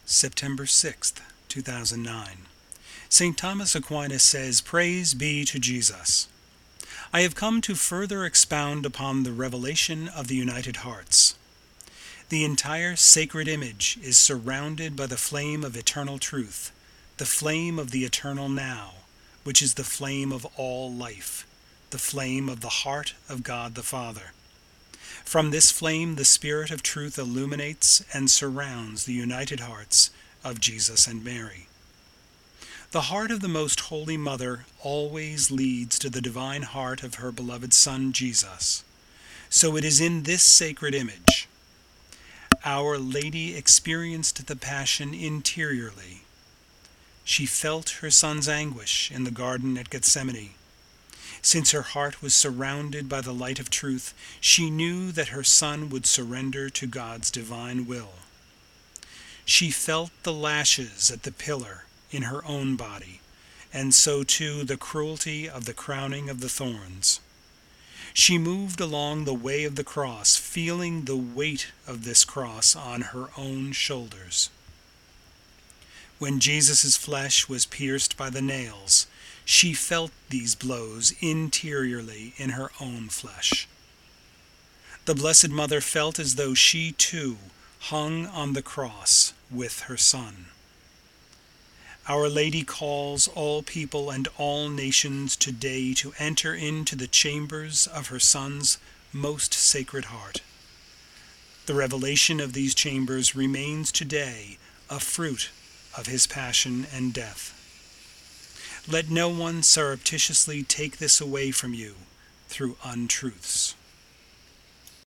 September 6th, 2009. St. Thomas Aquinas says, "Praise be to Jesus." I have come to further expound upon the revelation of the united hearts. The entire sacred image is surrounded by the flame of eternal truth, the flame of the eternal now, which is the flame of all life, the flame of the heart of God the Father. From this flame the Spirit of truth illuminates and surrounds the united hearts of Jesus and Mary. The heart of the Most Holy Mother always leads to the divine heart of her beloved Son Jesus. So it is in this sacred image. Our Lady experienced the Passion interiorly. She felt her Son's anguish in the garden at Gethsemane. Since her heart was surrounded by the light of truth, she knew that her Son would surrender to God's divine will. She felt the lashes at the pillar in her own body, and so too the cruelty of the crowning of the thorns. She moved along the way of the cross, feeling the weight of this cross on her own shoulders. When Jesus' flesh was pierced by the nails, she felt these blows interiorly in her own flesh. The Blessed Mother felt as though she too hung on the cross with her Son. Our Lady calls all people and all nations today to enter into the chambers of her Son's most sacred heart. The revelation of these chambers remains today a fruit of his passion and death. Let no one surreptitiously take this away from you through untruths.